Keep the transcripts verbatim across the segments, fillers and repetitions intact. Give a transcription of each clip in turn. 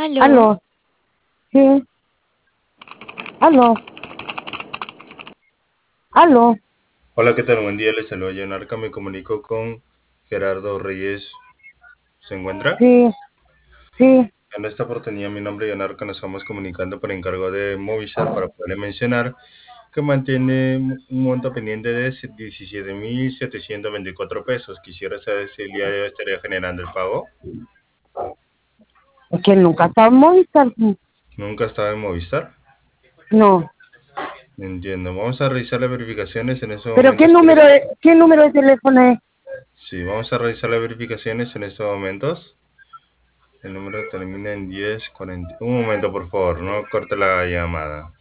Aló, Aló, sí, aló, aló, Hola, ¿qué tal? Buen día, les saluda Yanarca. Me comunico con Gerardo Reyes. ¿Se encuentra? sí, sí, En esta oportunidad, mi nombre es Yanarca. Nos estamos comunicando por encargo de Movistar para poderle mencionar que mantiene un monto pendiente de diecisiete mil setecientos veinticuatro pesos. Quisiera saber si el día de hoy estaría generando el pago. es que nunca está en Movistar, Nunca estaba en Movistar. no, Entiendo. Vamos a revisar las verificaciones en estos pero ¿qué momentos. ¿Quieres? número de, qué número de teléfono es? Sí, vamos a revisar las verificaciones en estos momentos. El número termina en diez cuarenta. Un momento, por favor, no corte la llamada.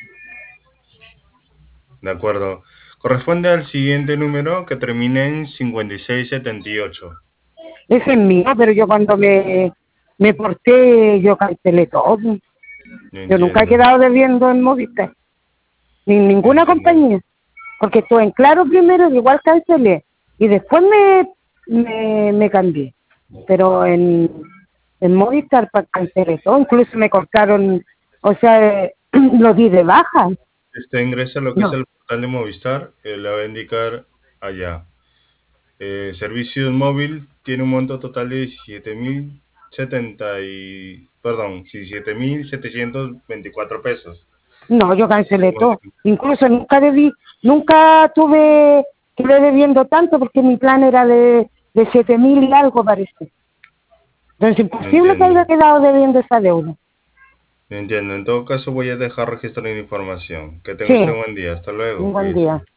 De acuerdo. Corresponde al siguiente número que termina en cincuenta y seis setenta y ocho. Ese es mío, pero yo cuando me, me porté, yo cancelé todo, No yo nunca he entiendo. quedado debiendo en Movistar, ni en ninguna Entiendo. compañía, porque estuve en Claro primero, igual cancelé, y después me, me, me cambié, pero en, en Movistar pa- cancelé todo, incluso me cortaron, o sea, eh, lo di de baja, Usted ingresa a lo que es no, el portal de Movistar. Eh, le va a indicar allá. Eh, servicios móvil tiene un monto total de diecisiete mil setenta y... Perdón, diecisiete mil setecientos veinticuatro pesos. no, yo Ese es cancelé el monto. todo, incluso nunca debí, nunca tuve, quedé debiendo tanto porque mi plan era de, de siete mil y algo parece. Entonces, No imposible que entiendo. haya quedado debiendo esa deuda. No entiendo. En todo caso, voy a dejar registrar la información. Que tenga Sí, usted un buen día. Hasta luego. un buen Cuídese. día.